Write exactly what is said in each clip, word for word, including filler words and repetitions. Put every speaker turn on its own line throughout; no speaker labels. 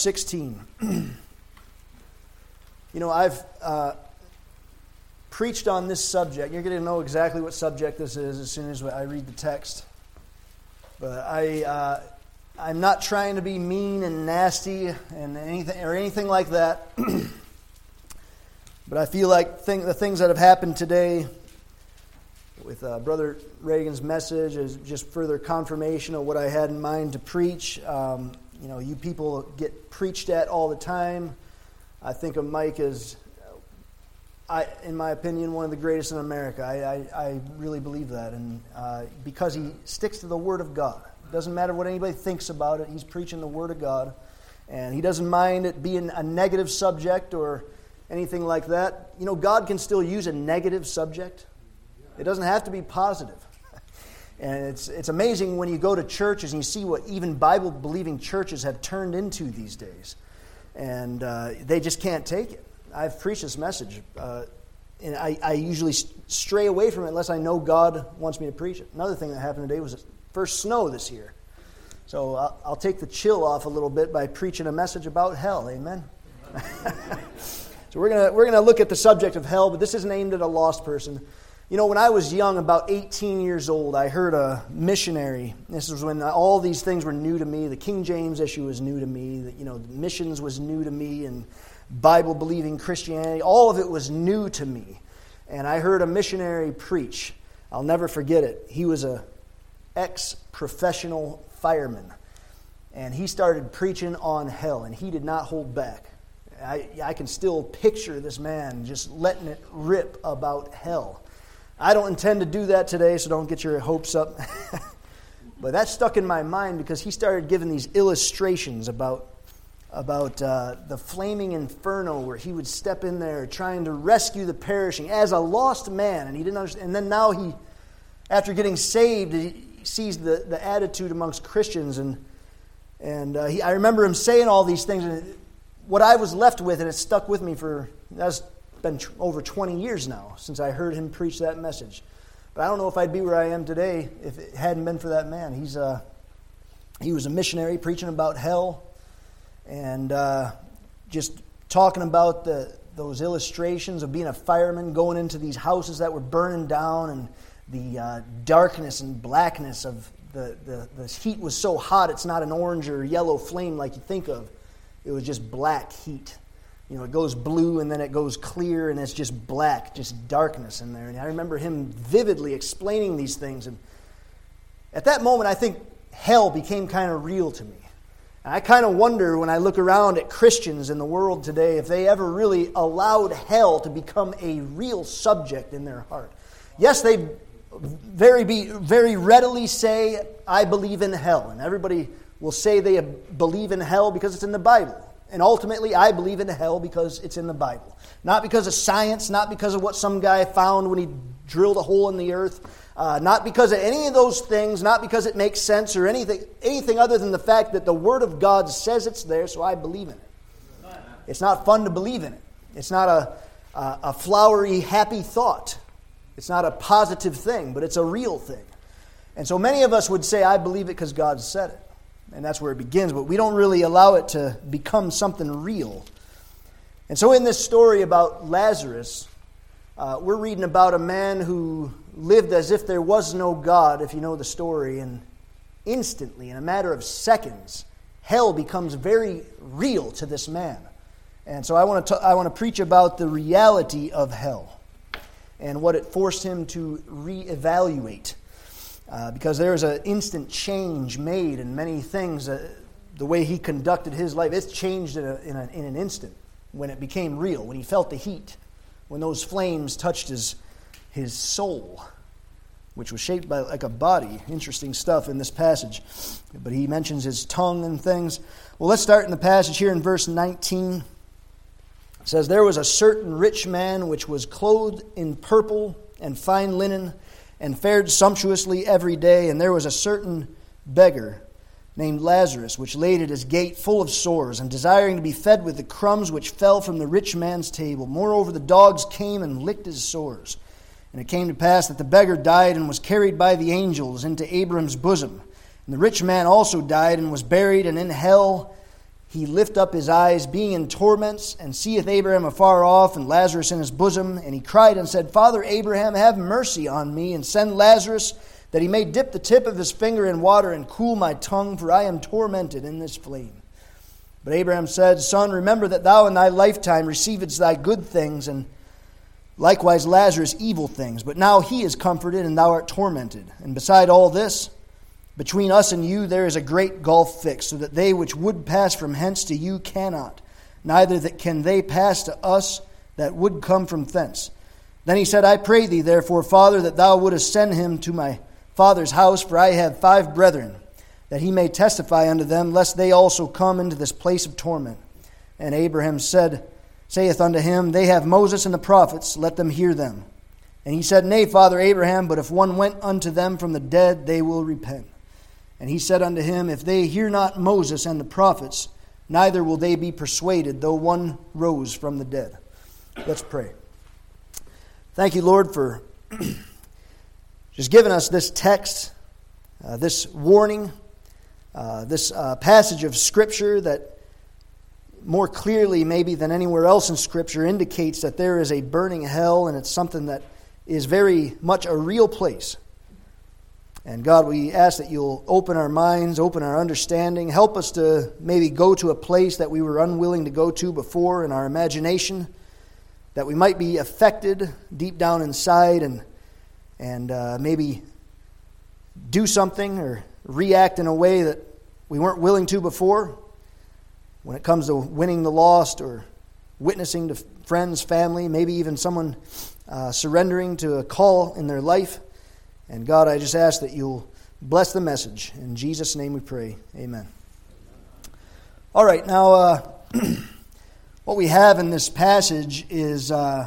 sixteen. You know, I've uh, preached on this subject. You're going to know exactly what subject this is as soon as I read the text. But I, uh, I'm not trying to be mean and nasty and anything or anything like that. But I feel like thing, the things that have happened today with uh, Brother Reagan's message is just further confirmation of what I had in mind to preach. Um, you know, you people get preached at all the time. I think of Mike as, I, in my opinion, one of the greatest in America. I, I, I really believe that, and uh, because he sticks to the Word of God. It doesn't matter what anybody thinks about it. He's preaching the Word of God, and he doesn't mind it being a negative subject or anything like that. You know, God can still use a negative subject. It doesn't have to be positive. And it's it's amazing when you go to churches and you see what even Bible-believing churches have turned into these days. And uh, they just can't take it. I've preached this message, uh, and I, I usually stray away from it unless I know God wants me to preach it. Another thing that happened today was the first snow this year. So I'll, I'll take the chill off a little bit by preaching a message about hell. Amen? So we're gonna we're gonna look at the subject of hell, but this isn't aimed at a lost person. You know, when I was young, about eighteen years old, I heard a missionary. This was when all these things were new to me. The King James issue was new to me. The, you know, missions was new to me, and Bible-believing Christianity. All of it was new to me. And I heard a missionary preach. I'll never forget it. He was a ex-professional fireman, and he started preaching on hell, and he did not hold back. I, I can still picture this man just letting it rip about hell. I don't intend to do that today, so don't get your hopes up. But that stuck in my mind because he started giving these illustrations about, about uh, the flaming inferno where he would step in there trying to rescue the perishing as a lost man. And he didn't understand. And then now he, after getting saved, he sees the, the attitude amongst Christians. And, and uh, he, I remember him saying all these things. And what I was left with, and it stuck with me for... That's, been tr- over twenty years now since I heard him preach that message. But I don't know if I'd be where I am today if it hadn't been for that man. He's uh, he was a missionary preaching about hell and uh, just talking about the those illustrations of being a fireman, going into these houses that were burning down, and the uh, darkness and blackness of the, the, the heat was so hot it's not an orange or yellow flame like you think of. It was just black heat. You know, it goes blue and then it goes clear and it's just black, just darkness in there. And I remember him vividly explaining these things. And at that moment, I think hell became kind of real to me. And I kind of wonder when I look around at Christians in the world today if they ever really allowed hell to become a real subject in their heart. Yes, they very be very readily say, I believe in hell. And everybody will say they believe in hell because it's in the Bible. And ultimately, I believe in hell because it's in the Bible. Not because of science, not because of what some guy found when he drilled a hole in the earth, uh, not because of any of those things, not because it makes sense or anything, anything other than the fact that the Word of God says it's there, so I believe in it. It's not fun to believe in it. It's not a, a, a flowery, happy thought. It's not a positive thing, but it's a real thing. And so many of us would say, I believe it because God said it. And that's where it begins, but we don't really allow it to become something real. And so in this story about Lazarus, uh, we're reading about a man who lived as if there was no God, if you know the story, and instantly, in a matter of seconds, hell becomes very real to this man. And so I want to I want to preach about the reality of hell and what it forced him to reevaluate. Uh, because there was an instant change made in many things. Uh, the way he conducted his life, it's changed in, a, in, a, in an instant when it became real, when he felt the heat, when those flames touched his, his soul, which was shaped by like a body. Interesting stuff in this passage. But he mentions his tongue and things. Well, let's start in the passage here in verse nineteen. It says, There was a certain rich man which was clothed in purple and fine linen, and fared sumptuously every day. And there was a certain beggar named Lazarus, which laid at his gate full of sores, and desiring to be fed with the crumbs which fell from the rich man's table. Moreover, the dogs came and licked his sores. And it came to pass that the beggar died and was carried by the angels into Abraham's bosom. And the rich man also died and was buried, and in hell he lift up his eyes, being in torments, and seeth Abraham afar off, and Lazarus in his bosom. And he cried and said, Father Abraham, have mercy on me, and send Lazarus, that he may dip the tip of his finger in water, and cool my tongue, for I am tormented in this flame. But Abraham said, Son, remember that thou in thy lifetime receivedst thy good things, and likewise Lazarus evil things. But now he is comforted, and thou art tormented. And beside all this, between us and you there is a great gulf fixed, so that they which would pass from hence to you cannot, neither that can they pass to us that would come from thence. Then he said, I pray thee, therefore, Father, that thou wouldest send him to my father's house, for I have five brethren, that he may testify unto them, lest they also come into this place of torment. And Abraham said, saith unto him, They have Moses and the prophets, let them hear them. And he said, Nay, Father Abraham, but if one went unto them from the dead, they will repent. And he said unto him, If they hear not Moses and the prophets, neither will they be persuaded, though one rose from the dead. Let's pray. Thank you, Lord, for just giving us this text, uh, this warning, uh, this uh, passage of Scripture that more clearly maybe than anywhere else in Scripture indicates that there is a burning hell, and it's something that is very much a real place. And God, we ask that you'll open our minds, open our understanding, help us to maybe go to a place that we were unwilling to go to before in our imagination, that we might be affected deep down inside and and uh, maybe do something or react in a way that we weren't willing to before when it comes to winning the lost or witnessing to friends, family, maybe even someone uh, surrendering to a call in their life. And God, I just ask that you'll bless the message. In Jesus' name we pray. Amen. All right, now uh, what we have in this passage is uh,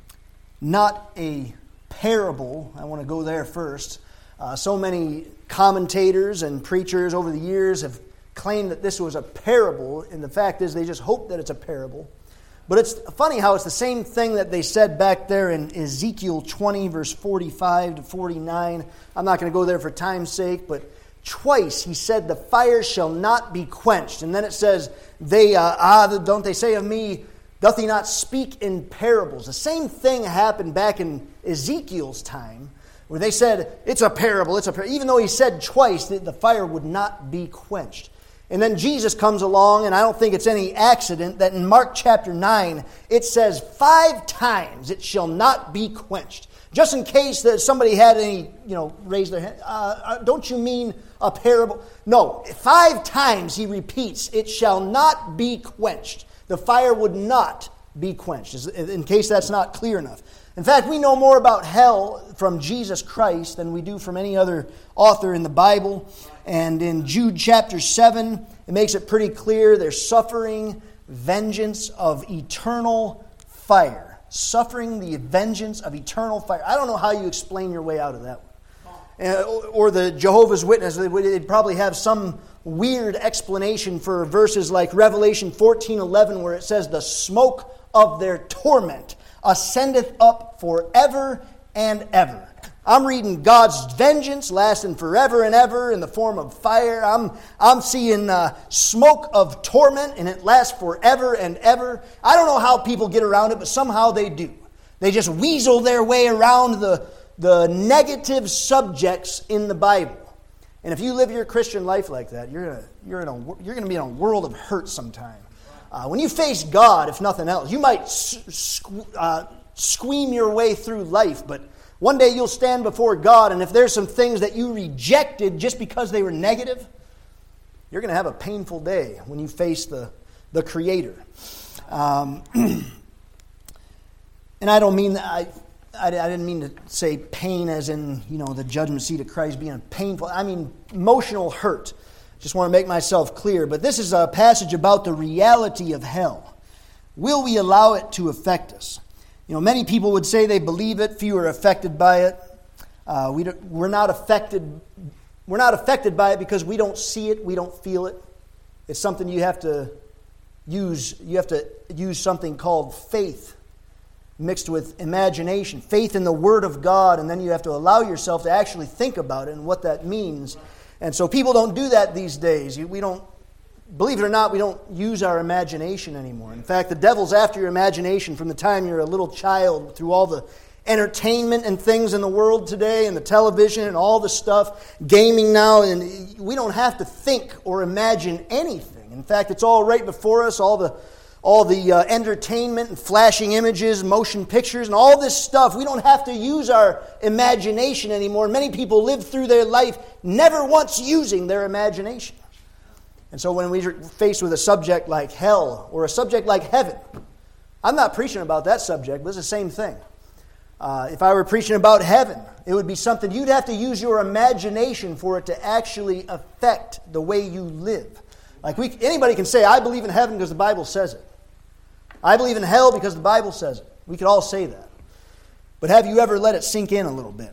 not a parable. I want to go there first. Uh, so many commentators and preachers over the years have claimed that this was a parable, and the fact is they just hope that it's a parable. But it's funny how it's the same thing that they said back there in Ezekiel twenty, verse forty-five to forty-nine. I'm not going to go there for time's sake, but twice he said, the fire shall not be quenched. And then it says, "They uh, ah, don't they say of me, doth he not speak in parables?" The same thing happened back in Ezekiel's time, where they said, it's a parable, it's a parable. Even though he said twice that the fire would not be quenched. And then Jesus comes along, and I don't think it's any accident that in Mark chapter nine, it says five times it shall not be quenched. Just in case that somebody had any, you know, raise their hand. Uh, don't you mean a parable? No, five times he repeats, it shall not be quenched. The fire would not be quenched, in case that's not clear enough. In fact, we know more about hell from Jesus Christ than we do from any other author in the Bible. And in Jude chapter seven, it makes it pretty clear there's suffering, vengeance of eternal fire. Suffering the vengeance of eternal fire. I don't know how you explain your way out of that one. Uh, or the Jehovah's Witness, they'd probably have some weird explanation for verses like Revelation fourteen eleven, where it says, the smoke of their torment ascendeth up forever and ever. I'm reading God's vengeance lasting forever and ever in the form of fire. I'm I'm seeing uh, smoke of torment, and it lasts forever and ever. I don't know how people get around it, but somehow they do. They just weasel their way around the, the negative subjects in the Bible. And if you live your Christian life like that, you're gonna, you're in a, you're going to be in a world of hurt sometime. Uh, when you face God, if nothing else, you might sque- uh, squeam your way through life, but one day you'll stand before God, and if there's some things that you rejected just because they were negative, you're going to have a painful day when you face the, the Creator. Um, and I don't mean that, I, I, I didn't mean to say pain as in, you know, the judgment seat of Christ being painful. I mean emotional hurt. Just want to make myself clear. But this is a passage about the reality of hell. Will we allow it to affect us? You know, many people would say they believe it. Few are affected by it. Uh, we don't, we're not affected. We're not affected by it because we don't see it. We don't feel it. It's something you have to use. You have to use something called faith mixed with imagination. Faith in the Word of God, and then you have to allow yourself to actually think about it and what that means. And so people don't do that these days. We don't believe it or not, we don't use our imagination anymore. In fact, the devil's after your imagination from the time you're a little child through all the entertainment and things in the world today and the television and all the stuff, gaming now, and we don't have to think or imagine anything. In fact, it's all right before us, all the all the uh, entertainment and flashing images, motion pictures, and all this stuff. We don't have to use our imagination anymore. Many people live through their life never once using their imagination. And so when we're faced with a subject like hell or a subject like heaven, I'm not preaching about that subject, but it's the same thing. Uh, if I were preaching about heaven, it would be something you'd have to use your imagination for it to actually affect the way you live. Like we, anybody can say, I believe in heaven because the Bible says it. I believe in hell because the Bible says it. We could all say that. But have you ever let it sink in a little bit?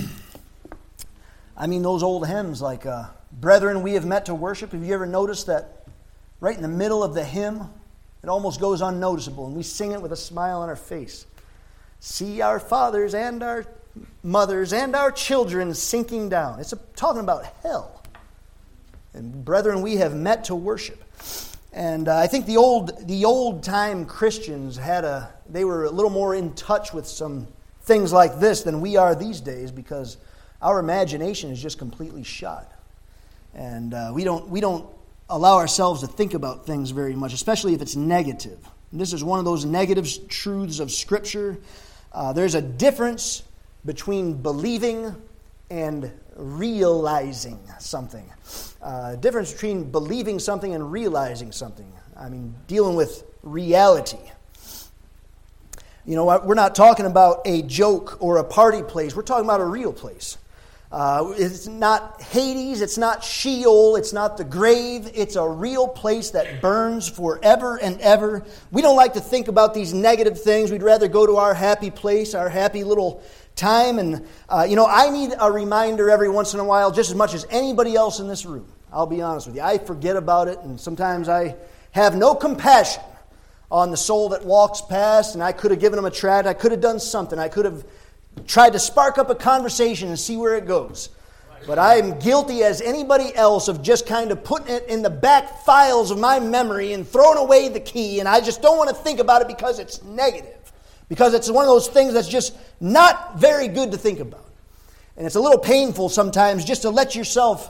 I mean, those old hymns like, uh, Brethren, we have met to worship. Have you ever noticed that right in the middle of the hymn, it almost goes unnoticeable, and we sing it with a smile on our face. See our fathers and our mothers and our children sinking down. It's a, talking about hell. And brethren, we have met to worship. And uh, I think the old the old time Christians had a they were a little more in touch with some things like this than we are these days, because our imagination is just completely shot, and uh, we don't we don't allow ourselves to think about things very much, especially if it's negative. And this is one of those negative truths of Scripture. Uh, there's a difference between believing and realizing something. Uh, difference between believing something and realizing something. I mean, dealing with reality. You know, we're not talking about a joke or a party place. We're talking about a real place. Uh, it's not Hades. It's not Sheol. It's not the grave. It's a real place that burns forever and ever. We don't like to think about these negative things. We'd rather go to our happy place, our happy little time. And, uh, you know, I need a reminder every once in a while, just as much as anybody else in this room. I'll be honest with you. I forget about it, and sometimes I have no compassion on the soul that walks past, and I could have given them a tract. I could have done something. I could have tried to spark up a conversation and see where it goes. But I am guilty as anybody else of just kind of putting it in the back files of my memory and throwing away the key, and I just don't want to think about it because it's negative. Because it's one of those things that's just not very good to think about. And it's a little painful sometimes just to let yourself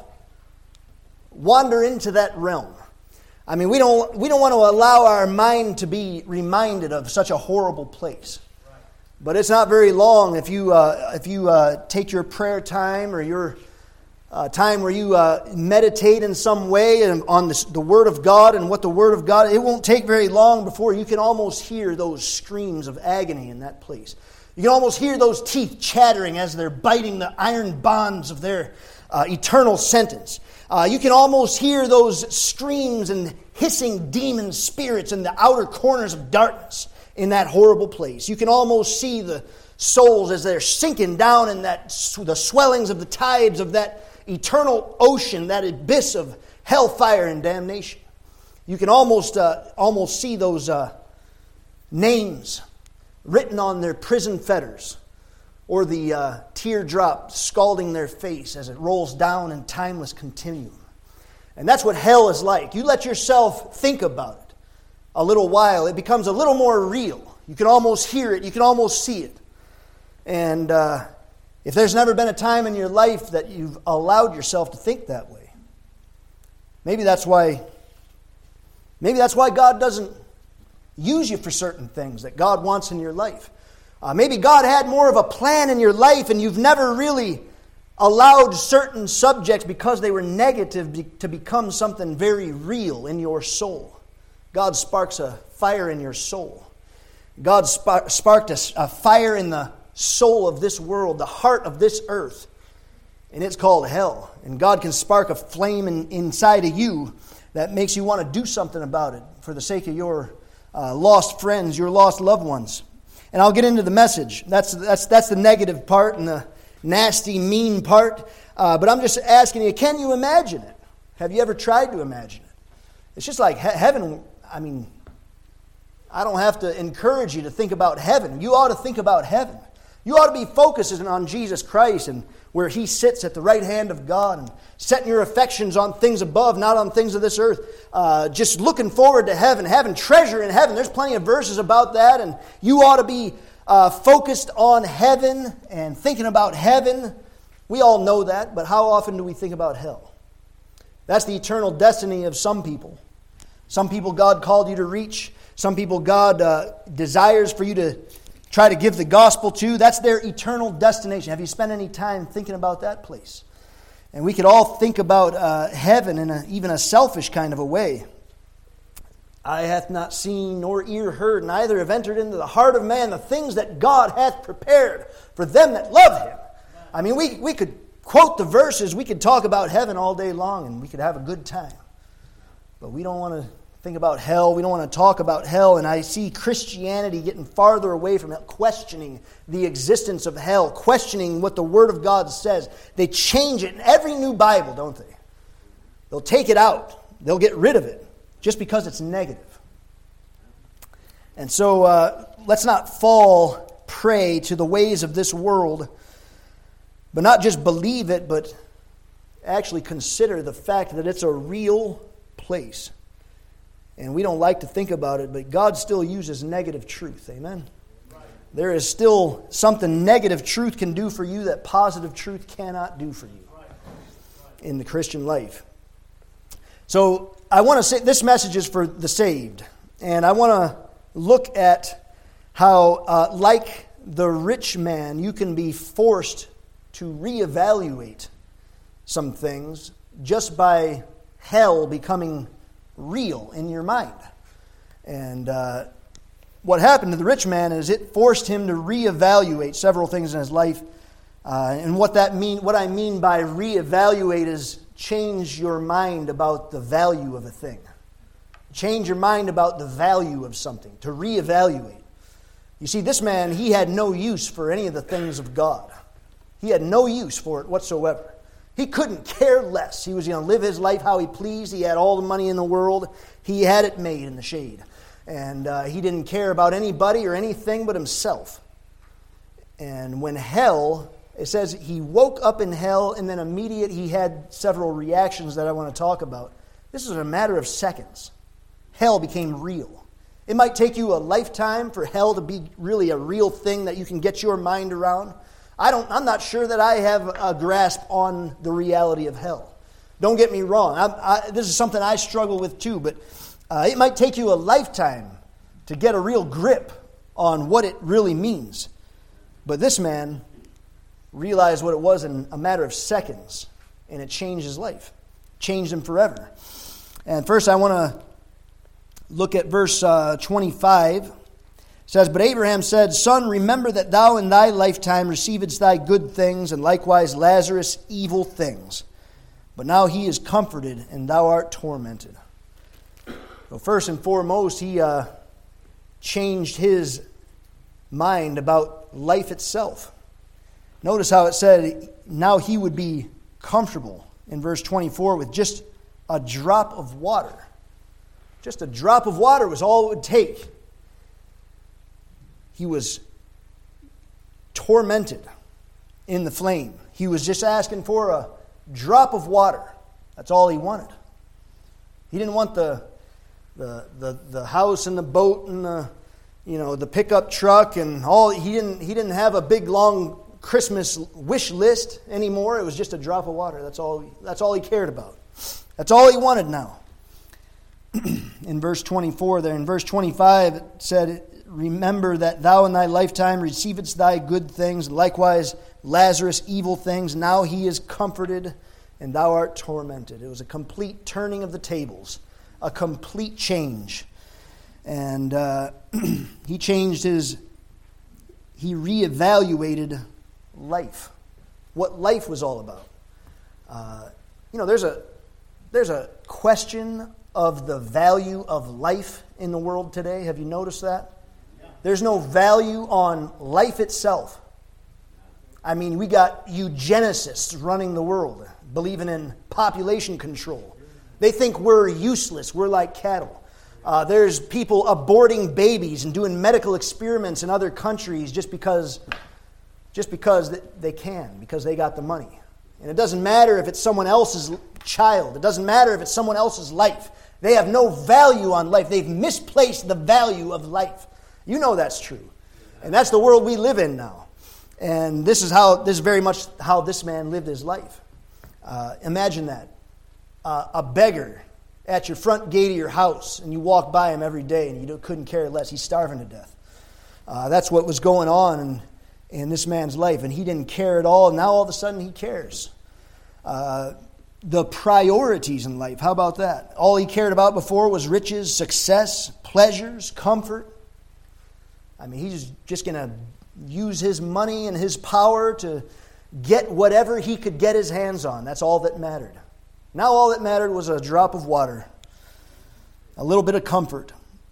wander into that realm. I mean, we don't we don't want to allow our mind to be reminded of such a horrible place. But it's not very long if you uh, if you uh, take your prayer time or your uh, time where you uh, meditate in some way on the, the Word of God and what the Word of God. It won't take very long before you can almost hear those screams of agony in that place. You can almost hear those teeth chattering as they're biting the iron bonds of their uh, eternal sentence. Uh, you can almost hear those screams and hissing demon spirits in the outer corners of darkness in that horrible place. You can almost see the souls as they're sinking down in that the swellings of the tides of that eternal ocean, that abyss of hellfire and damnation. You can almost uh, almost see those uh, names written on their prison fetters, or the uh, teardrop scalding their face as it rolls down in timeless continuum. And that's what hell is like. You let yourself think about it a little while, it becomes a little more real. You can almost hear it. You can almost see it. And uh, if there's never been a time in your life that you've allowed yourself to think that way, maybe that's why, maybe that's why God doesn't use you for certain things that God wants in your life. Uh, maybe God had more of a plan in your life and you've never really allowed certain subjects, because they were negative, be, to become something very real in your soul. God sparks a fire in your soul. God spark, sparked a, a fire in the soul of this world, the heart of this earth, and it's called hell. And God can spark a flame in, inside of you that makes you want to do something about it for the sake of your uh, lost friends, your lost loved ones. And I'll get into the message. That's that's that's the negative part and the nasty, mean part. Uh, but I'm just asking you, can you imagine it? Have you ever tried to imagine it? It's just like he- heaven. I mean, I don't have to encourage you to think about heaven. You ought to think about heaven. You ought to be focusing on Jesus Christ and where He sits at the right hand of God and setting your affections on things above, not on things of this earth. Uh, just looking forward to heaven, having treasure in heaven. There's plenty of verses about that, and you ought to be uh, focused on heaven and thinking about heaven. We all know that, but how often do we think about hell? That's the eternal destiny of some people. Some people God called you to reach. Some people God uh, desires for you to try to give the gospel to. That's their eternal destination. Have you spent any time thinking about that place? And we could all think about uh, heaven in a, even a selfish kind of a way. Eye hath not seen, nor ear heard, neither have entered into the heart of man the things that God hath prepared for them that love Him. I mean, we, we could quote the verses, we could talk about heaven all day long, and we could have a good time. But we don't want to think about hell. We don't want to talk about hell. And I see Christianity getting farther away from it, questioning the existence of hell, questioning what the Word of God says. They change it in every new Bible, don't they? They'll take it out. They'll get rid of it just because it's negative. And so uh, let's not fall prey to the ways of this world, but not just believe it, but actually consider the fact that it's a real place. And we don't like to think about it, but God still uses negative truth. Amen? Right. There is still something negative truth can do for you that positive truth cannot do for you right. Right. in the Christian life. So I want to say this message is for the saved. And I want to look at how, uh, like the rich man, you can be forced to reevaluate some things just by hell becoming real in your mind. And uh, what happened to the rich man is it forced him to reevaluate several things in his life. Uh, and what that mean, what I mean by reevaluate is change your mind about the value of a thing. Change your mind about the value of something, to reevaluate. You see, this man, he had no use for any of the things of God. He had no use for it whatsoever. He couldn't care less. He was going to live his life how he pleased. He had all the money in the world. He had it made in the shade. And uh, he didn't care about anybody or anything but himself. And when hell, it says he woke up in hell, and then immediate he had several reactions that I want to talk about. This is a matter of seconds. Hell became real. It might take you a lifetime for hell to be really a real thing that you can get your mind around. I don't, I'm not sure that I have a grasp on the reality of hell. Don't get me wrong. I, I, this is something I struggle with too, but uh, it might take you a lifetime to get a real grip on what it really means. But this man realized what it was in a matter of seconds, and it changed his life. Changed him forever. And first I want to look at verse uh, twenty-five. It says, "But Abraham said, Son, remember that thou in thy lifetime receivedst thy good things, and likewise Lazarus evil things. But now he is comforted, and thou art tormented." So first and foremost, he uh, changed his mind about life itself. Notice how it said, now he would be comfortable in verse twenty-four with just a drop of water. Just a drop of water was all it would take. He was tormented in the flame. He was just asking for a drop of water. That's all he wanted. He didn't want the the the, the house and the boat and the you know the pickup truck and all. He didn't he didn't have a big long Christmas wish list anymore. It was just a drop of water. That's all. That's all he cared about. That's all he wanted now. In verse twenty-four, there in verse twenty-five, it said, "Remember that thou in thy lifetime receivedst thy good things, and likewise Lazarus evil things. Now he is comforted, and thou art tormented." It was a complete turning of the tables, a complete change. And uh, he changed his, he reevaluated life, what life was all about. Uh, you know, there's a there's a question of the value of life in the world today. Have you noticed that? Yeah. There's no value on life itself. I mean, we got eugenicists running the world, believing in population control. They think we're useless. We're like cattle. Uh, there's people aborting babies and doing medical experiments in other countries just because just because they can, because they got the money. And it doesn't matter if it's someone else's child. It doesn't matter if it's someone else's life. They have no value on life. They've misplaced the value of life. You know that's true. And that's the world we live in now. And this is how this is very much how this man lived his life. Uh, imagine that. Uh, a beggar at your front gate of your house, and you walk by him every day, and you don't, couldn't care less. He's starving to death. Uh, that's what was going on in, in this man's life, and he didn't care at all. And now all of a sudden he cares. Uh, the priorities in life, how about that? All he cared about before was riches, success, pleasures, comfort. I mean, he's just going to use his money and his power to get whatever he could get his hands on. That's all that mattered. Now all that mattered was a drop of water, a little bit of comfort.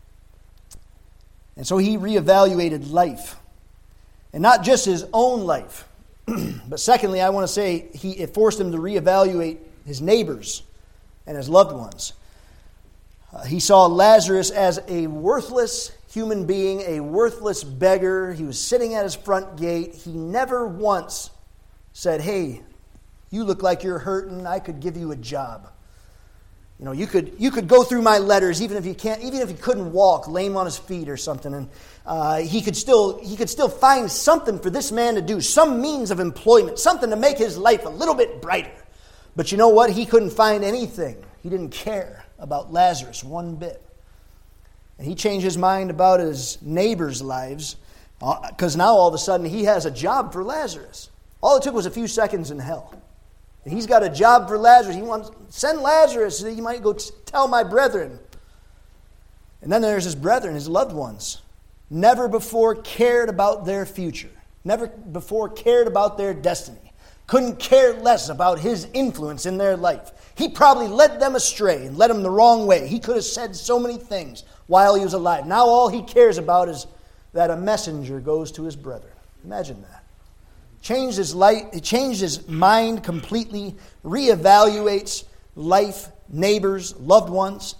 And so he reevaluated life. And not just his own life. But secondly, I want to say he, it forced him to reevaluate his neighbors and his loved ones. Uh, he saw Lazarus as a worthless human being, a worthless beggar. He was sitting at his front gate. He never once said, hey, you look like you're hurting. I could give you a job. You know, you could you could go through my letters even if you can't, even if he couldn't walk, lame on his feet or something, and uh, he could still he could still find something for this man to do, some means of employment, something to make his life a little bit brighter. But you know what? He couldn't find anything. He didn't care about Lazarus one bit. And he changed his mind about his neighbors' lives because now all of a sudden he has a job for Lazarus. All it took was a few seconds in hell. And he's got a job for Lazarus. He wants send Lazarus so that he might go t- tell my brethren. And then there's his brethren, his loved ones. Never before cared about their future. Never before cared about their destiny. Couldn't care less about his influence in their life. He probably led them astray and led them the wrong way. He could have said so many things while he was alive. Now all he cares about is that a messenger goes to his brethren. Imagine that. Changed his life, it changed his mind completely, reevaluates life, neighbors, loved ones.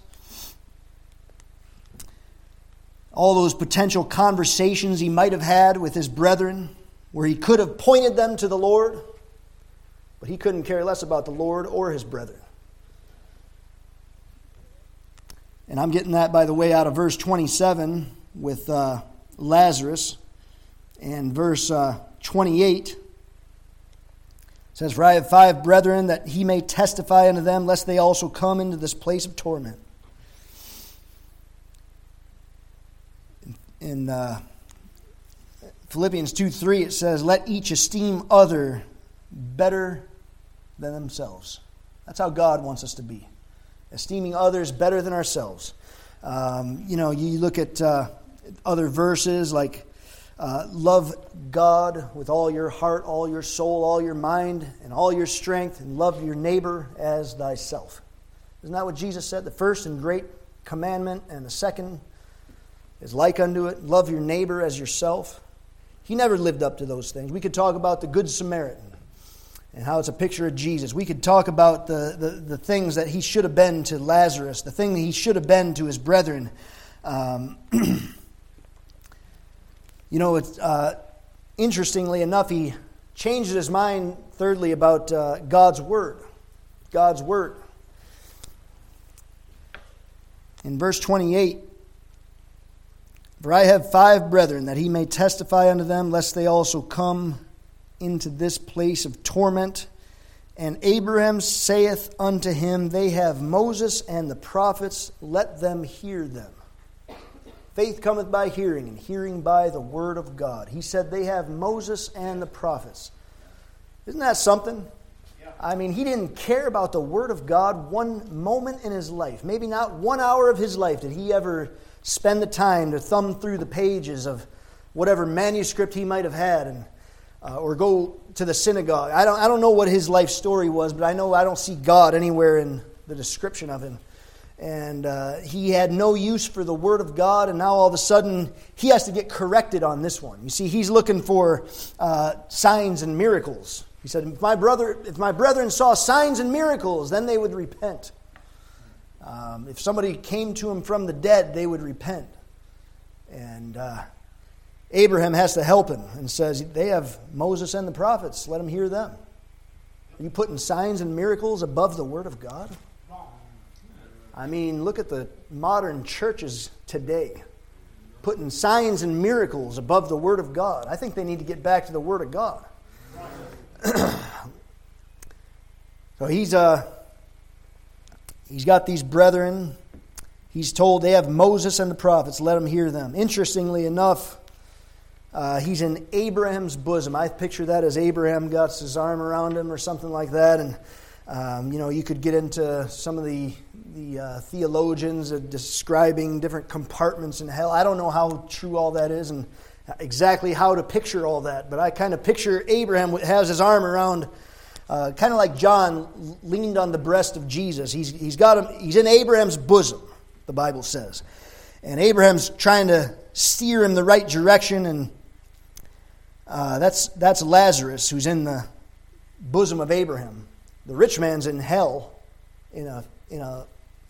All those potential conversations he might have had with his brethren, where he could have pointed them to the Lord, but he couldn't care less about the Lord or his brethren. And I'm getting that, by the way, out of verse twenty-seven with uh, Lazarus, and verse uh, twenty-eight. It says, for I have five brethren, that he may testify unto them, lest they also come into this place of torment. In uh, Philippians two three, it says, let each esteem other better than themselves. That's how God wants us to be. Esteeming others better than ourselves. Um, you know, you look at uh, other verses like, Uh, love God with all your heart, all your soul, all your mind, and all your strength, and love your neighbor as thyself. Isn't that what Jesus said? The first and great commandment, and the second is like unto it. Love your neighbor as yourself. He never lived up to those things. We could talk about the Good Samaritan and how it's a picture of Jesus. We could talk about the, the, the things that he should have been to Lazarus, the thing that he should have been to his brethren. Um You know, it's, uh, interestingly enough, he changed his mind, thirdly, about uh, God's Word. God's Word. In verse twenty-eight, for I have five brethren, that he may testify unto them, lest they also come into this place of torment. And Abraham saith unto him, they have Moses and the prophets, let them hear them. Faith cometh by hearing, and hearing by the word of God. He said they have Moses and the prophets. Isn't that something? Yeah. I mean, he didn't care about the word of God one moment in his life. Maybe not one hour of his life did he ever spend the time to thumb through the pages of whatever manuscript he might have had, and uh, or go to the synagogue. I don't, I don't know what his life story was, but I know I don't see God anywhere in the description of him. And uh, he had no use for the Word of God, and now all of a sudden he has to get corrected on this one. You see, he's looking for uh, signs and miracles. He said, if my brother, if my brethren saw signs and miracles, then they would repent. Um, if somebody came to him from the dead, they would repent. And uh, Abraham has to help him and says, they have Moses and the prophets. Let them hear them. Are you putting signs and miracles above the Word of God? I mean, look at the modern churches today. Putting signs and miracles above the Word of God. I think they need to get back to the Word of God. So he's uh, he's got these brethren. He's told they have Moses and the prophets. Let them hear them. Interestingly enough, uh, he's in Abraham's bosom. I picture that as Abraham got his arm around him or something like that. And um, you know, you could get into some of the the uh, theologians uh, describing different compartments in hell. I don't know how true all that is and exactly how to picture all that, but I kind of picture Abraham has his arm around, uh, kind of like John leaned on the breast of Jesus. He's he's got him. He's in Abraham's bosom, the Bible says, and Abraham's trying to steer him the right direction. And uh, that's that's Lazarus, who's in the bosom of Abraham. The rich man's in hell, in a in a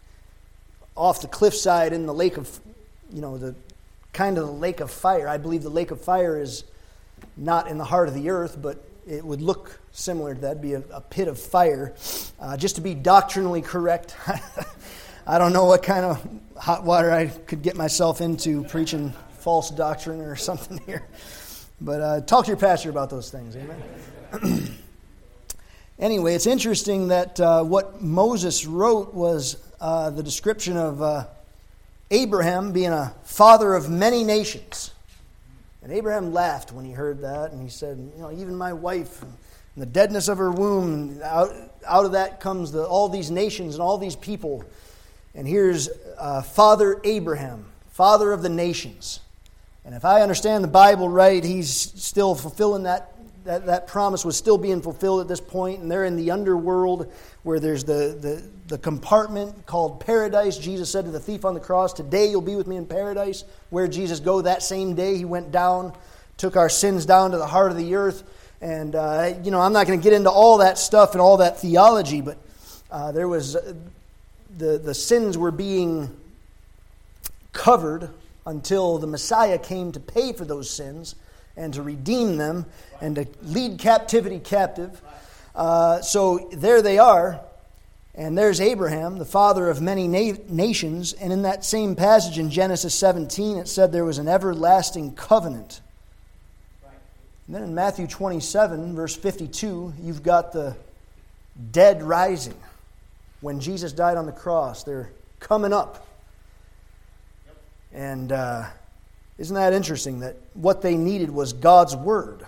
off the cliffside in the lake of, you know, the kind of the lake of fire. I believe the lake of fire is not in the heart of the earth, but it would look similar to that. It'd be a, a pit of fire. Uh, just to be doctrinally correct, I don't know what kind of hot water I could get myself into preaching false doctrine or something here. But uh, talk to your pastor about those things, amen? Anyway, it's interesting that uh, what Moses wrote was uh, the description of uh, Abraham being a father of many nations. And Abraham laughed when he heard that, and he said, you know, even my wife, and the deadness of her womb, out, out of that comes the, all these nations and all these people. And here's uh, Father Abraham, father of the nations. And if I understand the Bible right, he's still fulfilling that That, that promise was still being fulfilled at this point, and they're in the underworld where there's the, the, the compartment called paradise. Jesus said to the thief on the cross, today you'll be with me in paradise. Where did Jesus go? That same day he went down, took our sins down to the heart of the earth. And, uh, you know, I'm not going to get into all that stuff and all that theology, but uh, there was, uh, the, the sins were being covered until the Messiah came to pay for those sins and to redeem them, and to lead captivity captive. Uh, so there they are, and there's Abraham, the father of many na- nations, and in that same passage in Genesis seventeen, it said there was an everlasting covenant. And then in Matthew twenty-seven, verse fifty-two, you've got the dead rising. When Jesus died on the cross, they're coming up. And uh, isn't that interesting that what they needed was God's Word?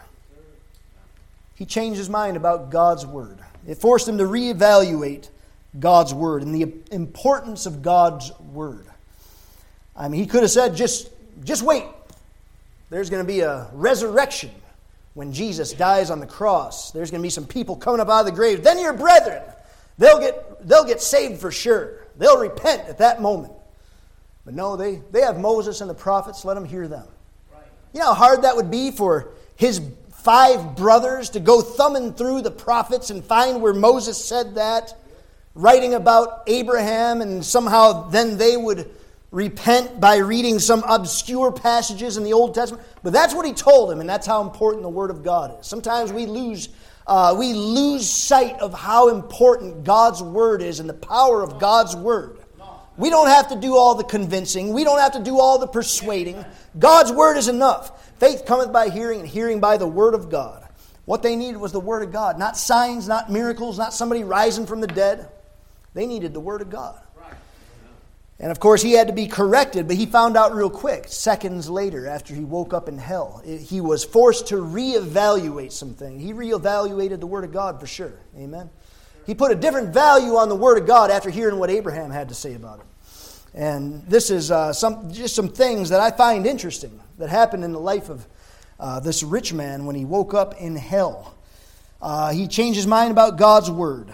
He changed his mind about God's Word. It forced him to reevaluate God's Word and the importance of God's Word. I mean, he could have said, just, just wait. There's going to be a resurrection when Jesus dies on the cross. There's going to be some people coming up out of the grave. Then your brethren, they'll get, they'll get saved for sure. They'll repent at that moment. But no, they, they have Moses and the prophets. Let them hear them. Right. You know how hard that would be for his five brothers to go thumbing through the prophets and find where Moses said that, writing about Abraham, and somehow then they would repent by reading some obscure passages in the Old Testament. But that's what he told them, and that's how important the Word of God is. Sometimes we lose, uh, we lose sight of how important God's Word is and the power of God's Word. We don't have to do all the convincing. We don't have to do all the persuading. God's Word is enough. Faith cometh by hearing, and hearing by the Word of God. What they needed was the Word of God. Not signs, not miracles, not somebody rising from the dead. They needed the Word of God. And of course, he had to be corrected, but he found out real quick, seconds later, after he woke up in hell. He was forced to reevaluate something. He reevaluated the Word of God for sure. Amen. He put a different value on the Word of God after hearing what Abraham had to say about it. And this is uh, some just some things that I find interesting that happened in the life of uh, this rich man when he woke up in hell. Uh, he changed his mind about God's Word.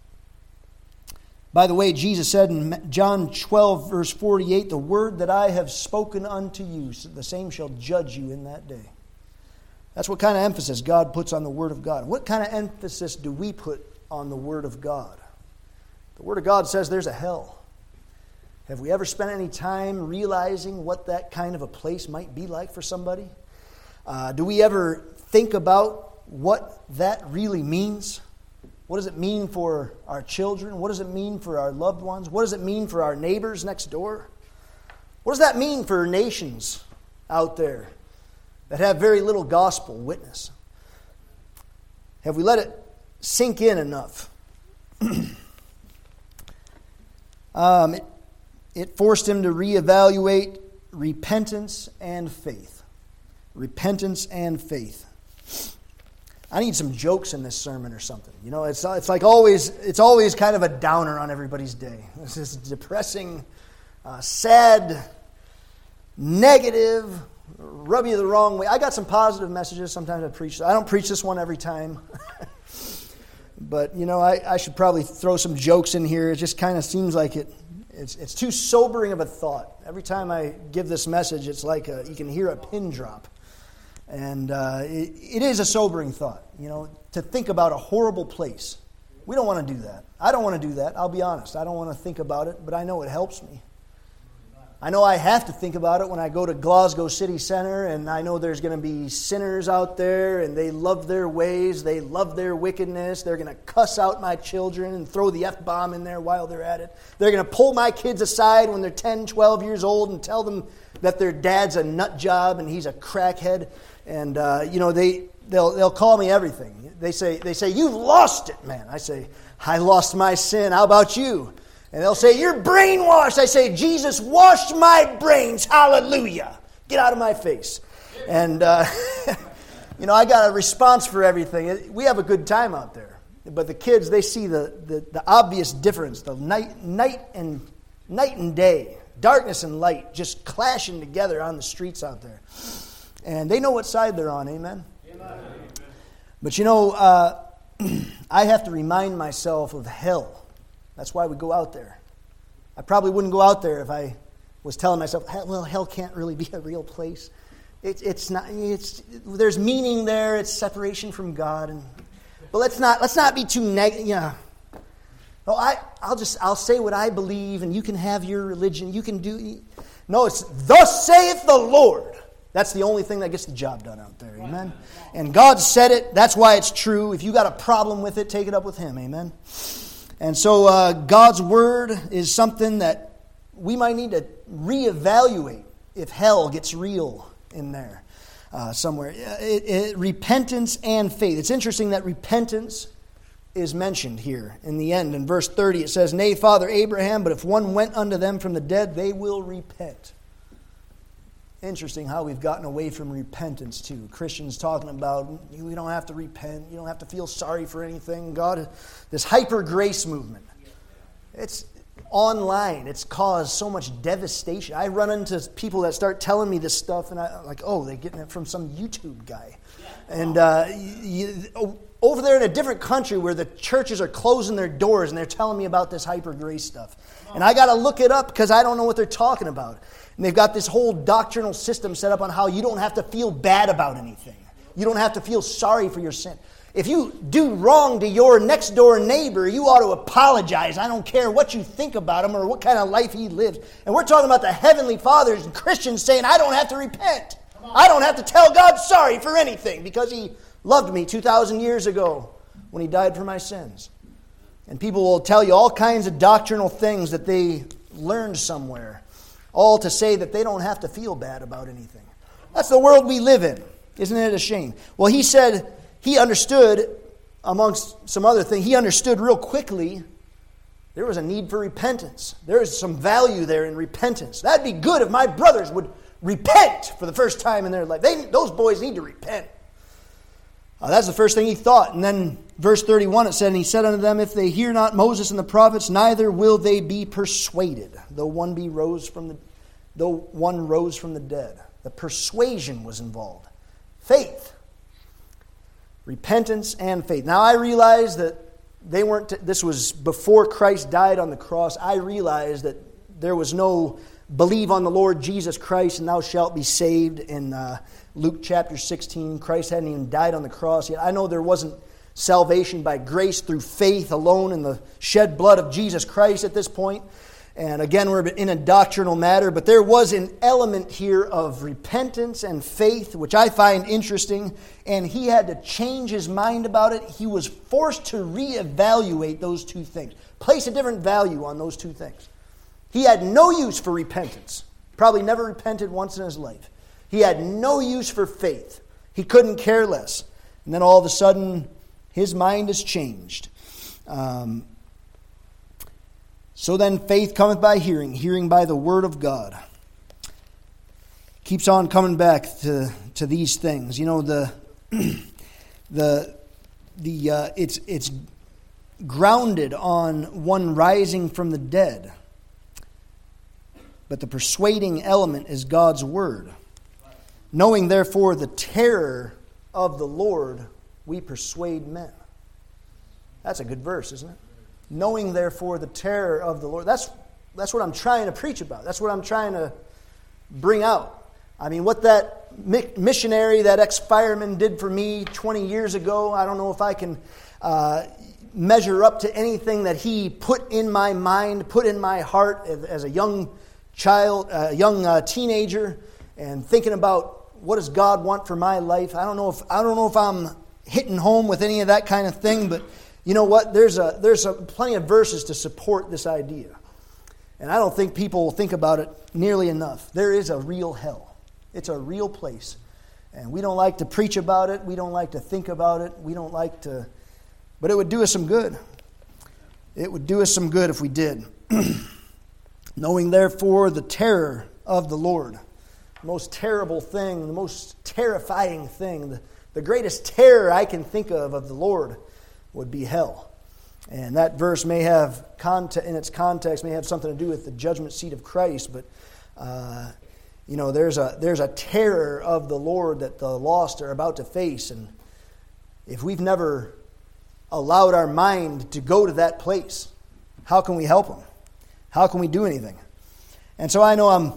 By the way, Jesus said in John twelve, verse forty-eight, the word that I have spoken unto you, the same shall judge you in that day. That's what kind of emphasis God puts on the Word of God. What kind of emphasis do we put on the Word of God? The Word of God says there's a hell. Have we ever spent any time realizing what that kind of a place might be like for somebody? Uh, do we ever think about what that really means? What does it mean for our children? What does it mean for our loved ones? What does it mean for our neighbors next door? What does that mean for nations out there that have very little gospel witness? Have we let it sink in enough? um, it, it forced him to reevaluate repentance and faith. Repentance and faith. I need some jokes in this sermon or something. You know, it's it's like always, it's always kind of a downer on everybody's day. This is depressing, uh, sad, negative, rub you the wrong way. I got some positive messages. Sometimes I preach. I don't preach this one every time. But, you know, I, I should probably throw some jokes in here. It just kind of seems like it. It's it's too sobering of a thought. Every time I give this message, it's like a, you can hear a pin drop. And uh, it, it is a sobering thought, you know, to think about a horrible place. We don't want to do that. I don't want to do that. I'll be honest. I don't want to think about it, but I know it helps me. I know I have to think about it when I go to Glasgow City Centre, and I know there's going to be sinners out there, and they love their ways, they love their wickedness. They're going to cuss out my children and throw the F-bomb in there while they're at it. They're going to pull my kids aside when they're ten, twelve years old and tell them that their dad's a nut job and he's a crackhead. And, uh, you know, they, they'll they'll call me everything. They say, they say, "You've lost it, man." I say, "I lost my sin. How about you?" And they'll say, "You're brainwashed." I say, "Jesus washed my brains. Hallelujah. Get out of my face." And, uh, you know, I got a response for everything. We have a good time out there. But the kids, they see the, the, the obvious difference, the night, night, and, night and day, darkness and light just clashing together on the streets out there. And they know what side they're on, amen? Amen. But you know, uh, I have to remind myself of hell. That's why we go out there. I probably wouldn't go out there if I was telling myself, well, hell can't really be a real place. It, it's not. It's there's meaning there. It's separation from God. And but let's not let's not be too negative. Yeah. No, I I'll just I'll say what I believe, and you can have your religion. You can do. No, it's thus saith the Lord. That's the only thing that gets the job done out there, amen? And God said it, that's why it's true. If you got a problem with it, take it up with Him, amen? And so uh, God's Word is something that we might need to reevaluate if hell gets real in there uh, somewhere. It, it, repentance and faith. It's interesting that repentance is mentioned here in the end. In verse thirty it says, "Nay, Father Abraham, but if one went unto them from the dead, they will repent." Interesting how we've gotten away from repentance too. Christians talking about we don't have to repent, you don't have to feel sorry for anything. God, this hyper grace movement. It's online. It's caused so much devastation. I run into people that start telling me this stuff, and I'm like, oh, they're getting it from some YouTube guy. And uh, you, over there in a different country where the churches are closing their doors, and they're telling me about this hyper grace stuff. And I got to look it up because I don't know what they're talking about. And they've got this whole doctrinal system set up on how you don't have to feel bad about anything. You don't have to feel sorry for your sin. If you do wrong to your next door neighbor, you ought to apologize. I don't care what you think about him or what kind of life he lives. And we're talking about the Heavenly Fathers and Christians saying, I don't have to repent. I don't have to tell God sorry for anything because He loved me two thousand years ago when He died for my sins. And people will tell you all kinds of doctrinal things that they learned somewhere, all to say that they don't have to feel bad about anything. That's the world we live in. Isn't it a shame? Well, he said he understood, amongst some other things, he understood real quickly there was a need for repentance. There is some value there in repentance. That'd be good if my brothers would repent for the first time in their life. They, those boys need to repent. Uh, that's the first thing he thought. And then verse thirty-one, it said, "And he said unto them, If they hear not Moses and the prophets, neither will they be persuaded, though one be rose from the, though one rose from the dead." The persuasion was involved. Faith. Repentance and faith. Now I realize that they weren't, t- this was before Christ died on the cross. I realize that there was no believe on the Lord Jesus Christ and thou shalt be saved in uh, Luke chapter sixteen. Christ hadn't even died on the cross yet. I know there wasn't salvation by grace through faith alone in the shed blood of Jesus Christ at this point. And again, we're in a doctrinal matter, but there was an element here of repentance and faith, which I find interesting, and he had to change his mind about it. He was forced to reevaluate those two things, place a different value on those two things. He had no use for repentance, probably never repented once in his life. He had no use for faith. He couldn't care less. And then all of a sudden, his mind is changed. Um, So then faith cometh by hearing, hearing by the word of God. Keeps on coming back to, to these things. You know, the the the uh, it's it's grounded on one rising from the dead. But the persuading element is God's word. Knowing therefore the terror of the Lord, we persuade men. That's a good verse, isn't it? Knowing, therefore, the terror of the Lord. That's, that's what I'm trying to preach about. That's what I'm trying to bring out. I mean, what that missionary, that ex-fireman did for me twenty years ago, I don't know if I can uh, measure up to anything that he put in my mind, put in my heart as a young child, a young uh, teenager, and thinking about what does God want for my life. I don't know if I don't know if I'm hitting home with any of that kind of thing, but you know what? There's a there's a, plenty of verses to support this idea. And I don't think people think about it nearly enough. There is a real hell. It's a real place. And we don't like to preach about it. We don't like to think about it. We don't like to... But it would do us some good. It would do us some good if we did. Knowing, therefore, the terror of the Lord. The most terrible thing, the most terrifying thing, the, the greatest terror I can think of of the Lord would be hell. And that verse may have, in its context, may have something to do with the judgment seat of Christ, but, uh, you know, there's a there's a terror of the Lord that the lost are about to face, and if we've never allowed our mind to go to that place, how can we help them? How can we do anything? And so I know I'm,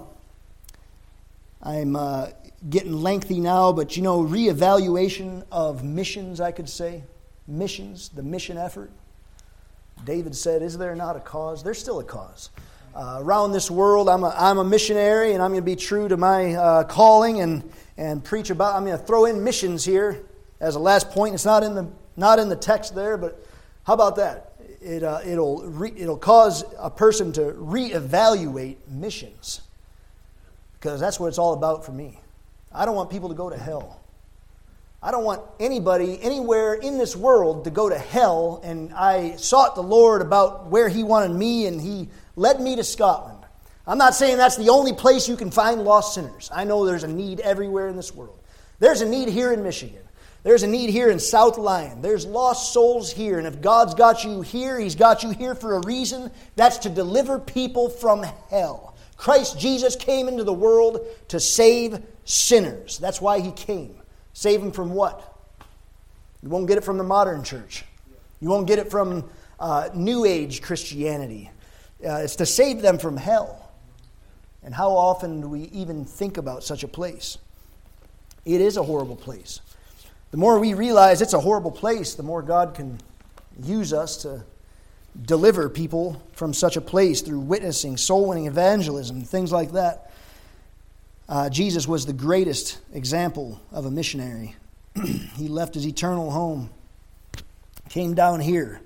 I'm uh, getting lengthy now, but, you know, reevaluation of missions, I could say. Missions, the mission effort. David said, is there not a cause? There's still a cause. Uh, around this world, I'm a, I'm a missionary, and I'm going to be true to my uh, calling and, and preach about, I'm going to throw in missions here as a last point. It's not in the not in the text there, but how about that? It, uh, it'll, re, it'll cause a person to reevaluate missions, because that's what it's all about for me. I don't want people to go to hell. I don't want anybody anywhere in this world to go to hell, and I sought the Lord about where He wanted me, and He led me to Scotland. I'm not saying that's the only place you can find lost sinners. I know there's a need everywhere in this world. There's a need here in Michigan. There's a need here in South Lyon. There's lost souls here, and if God's got you here, He's got you here for a reason. That's to deliver people from hell. Christ Jesus came into the world to save sinners. That's why He came. Save them from what? You won't get it from the modern church. You won't get it from uh, New Age Christianity. Uh, it's to save them from hell. And how often do we even think about such a place? It is a horrible place. The more we realize it's a horrible place, the more God can use us to deliver people from such a place through witnessing, soul-winning, evangelism, things like that. Uh, Jesus was the greatest example of a missionary. He left His eternal home, came down here.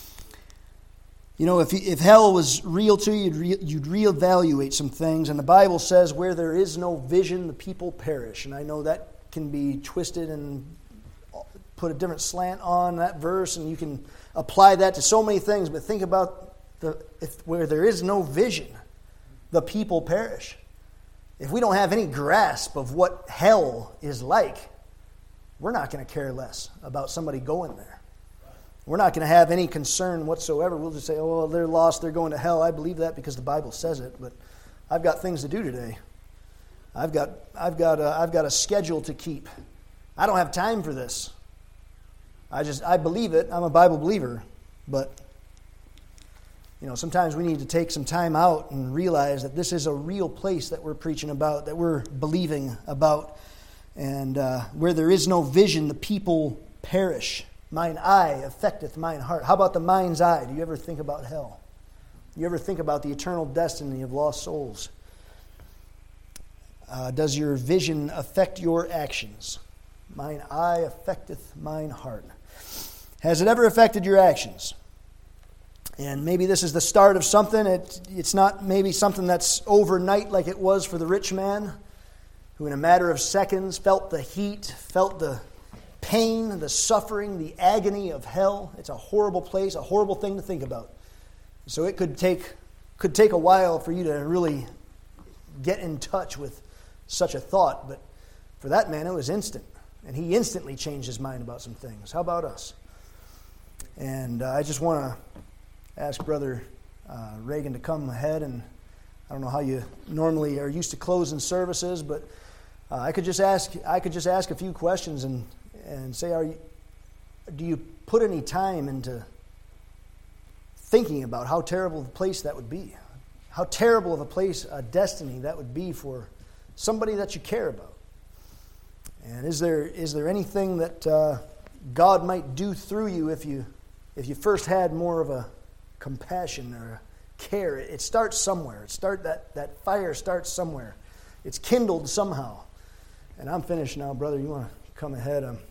You know, if if hell was real to you, you'd, re, you'd reevaluate some things. And the Bible says, where there is no vision, the people perish. And I know that can be twisted and put a different slant on that verse, and you can apply that to so many things. But think about the if where there is no vision, the people perish. If we don't have any grasp of what hell is like, we're not going to care less about somebody going there. We're not going to have any concern whatsoever. We'll just say, oh, well, they're lost, they're going to hell. I believe that because the Bible says it, but I've got things to do today. I've got I've got a, I've got a schedule to keep. I don't have time for this. I just I believe it. I'm a Bible believer, but you know, sometimes we need to take some time out and realize that this is a real place that we're preaching about, that we're believing about. And uh, where there is no vision, the people perish. Mine eye affecteth mine heart. How about the mind's eye? Do you ever think about hell? You ever think about the eternal destiny of lost souls? Uh, does your vision affect your actions? Mine eye affecteth mine heart. Has it ever affected your actions? And maybe this is the start of something. It, it's not maybe something that's overnight like it was for the rich man, who in a matter of seconds felt the heat, felt the pain, the suffering, the agony of hell. It's a horrible place, a horrible thing to think about. So it could take could take a while for you to really get in touch with such a thought, but for that man it was instant, and he instantly changed his mind about some things. How about us? And uh, I just want to ask Brother uh, Reagan to come ahead, and I don't know how you normally are used to closing services, but uh, I could just ask I could just ask a few questions and and say, are you, do you put any time into thinking about how terrible of a place that would be? How terrible of a place, a destiny that would be for somebody that you care about. And is there is there anything that uh, God might do through you if you if you first had more of a compassion or a care? It starts somewhere. It start that, that fire starts somewhere. It's kindled somehow. And I'm finished now, brother. You want to come ahead? I'm